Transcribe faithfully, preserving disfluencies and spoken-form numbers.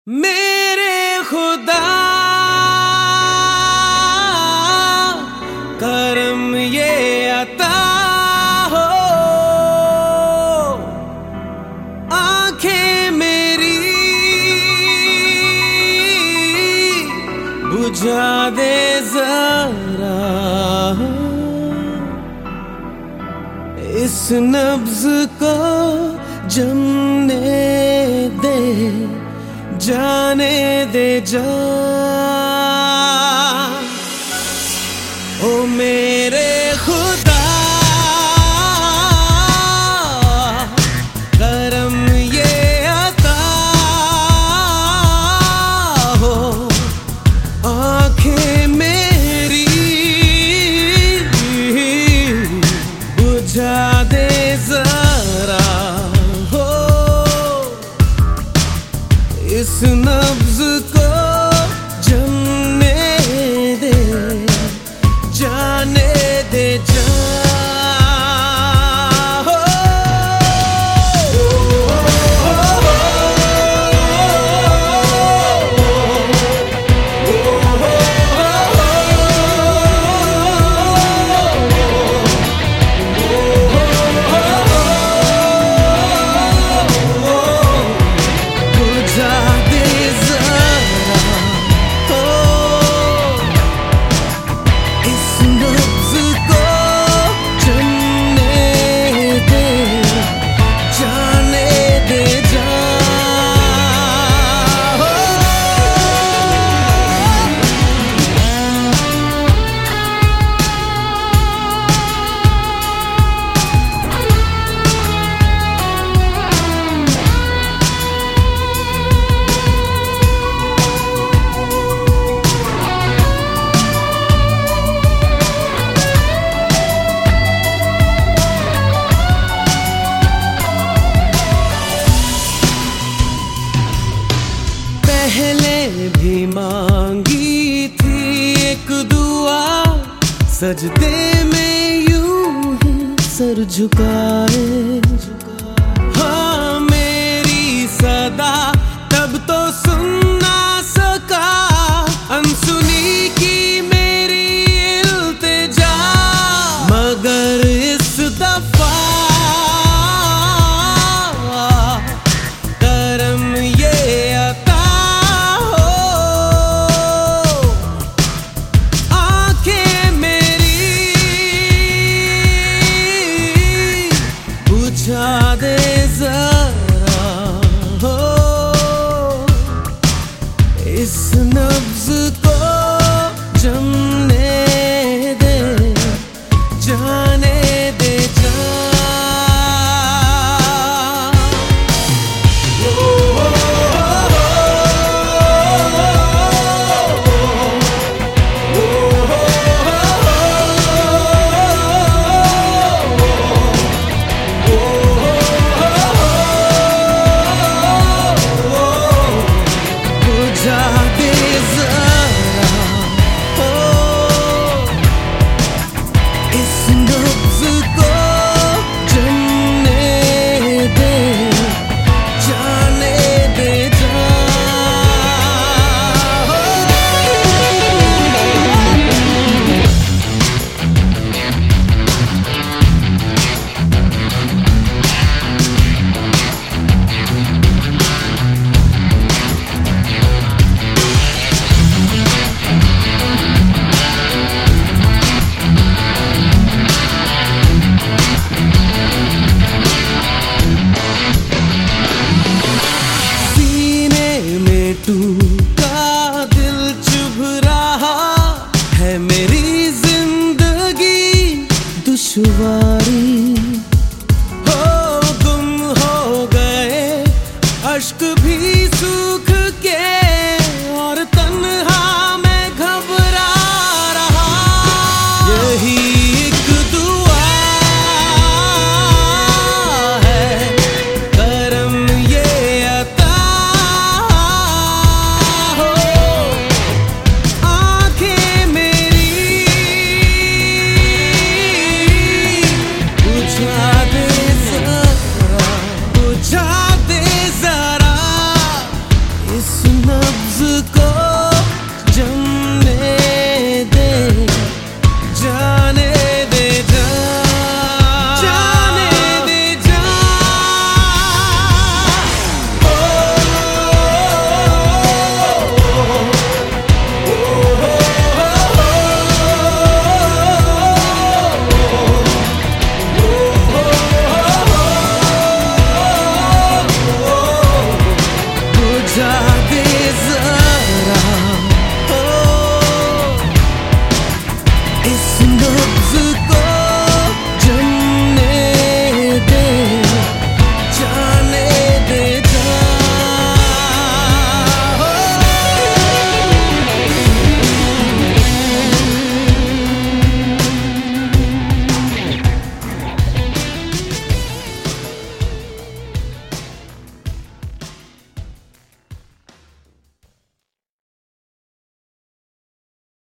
मेरे खुदा करम ये अता हो, आंखें मेरी बुझा दे जरा, इस नब्ज को जमने दे, जाने दे जा। ओ मेरे खुदा करम ये अता हो, आंखें मेरी बुझा दे जरा, हो इस नब्ज को जमने दे, जाने दे जा। पहले भी मांगी थी एक दुआ, सजदे में यूं ही सर झुकाए। हाँ मेरी सदा तब तो सुन ना सका, अनसुनी की मेरी इल्तिजा, मगर इस दफा करम ये अता बुझा दे जरा, हो इस नब्ज को जमने दे, जाने दे जा। टूटा दिल चुभ रहा है, मेरी जिंदगी दुश्वारी हो, गुम हो गए अश्क भी सूख के, और तन्हा मैं घबरा रहा। यही एक दुआ है, करम ये अता नब्ज को